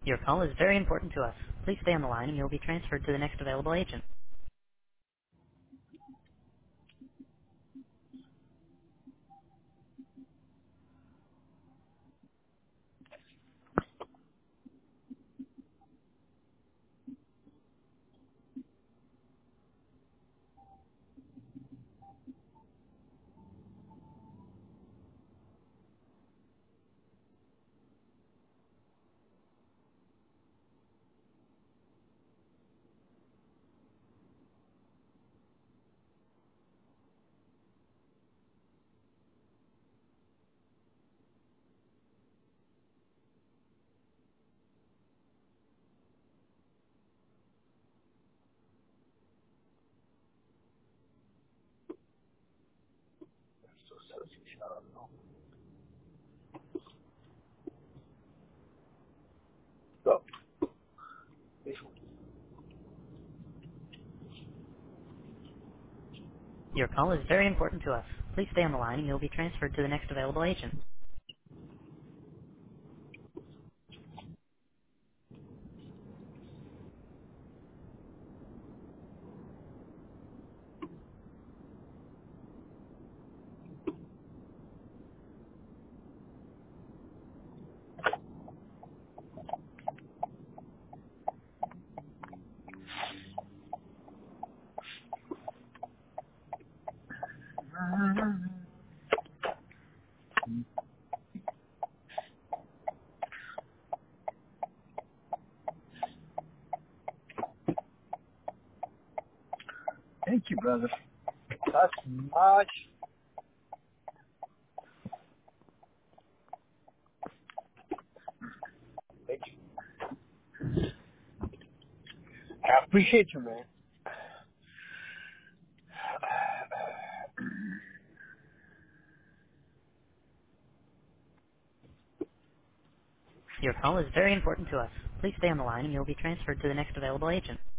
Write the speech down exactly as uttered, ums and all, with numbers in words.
Your call is very important to us. Please stay on the line and you'll be transferred to the next available agent. So, Your call is very important to us. Please stay on the line and you'll be transferred to the next available agent. thank you, brother. That's much. Thank you. I appreciate you, man. Your call is very important to us. Please stay on the line and you'll be transferred to the next available agent.